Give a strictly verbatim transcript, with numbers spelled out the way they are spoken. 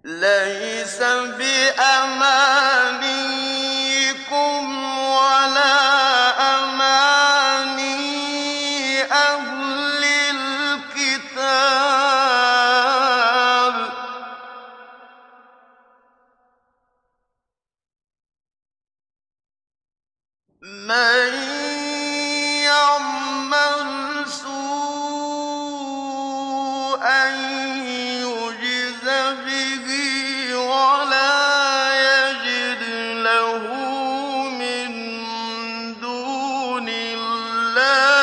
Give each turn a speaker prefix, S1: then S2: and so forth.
S1: لَيْسَ بِأَمَانِيِّكُمْ وَلَا أَمَانِيِّ أَهْلِ الْكِتَابِ ۗ مَن يَعْمَلْ سُوءًا يُجْزَ بِهِ وَلَا يَجِدْ لَهُ مِن دُونِ اللَّهِ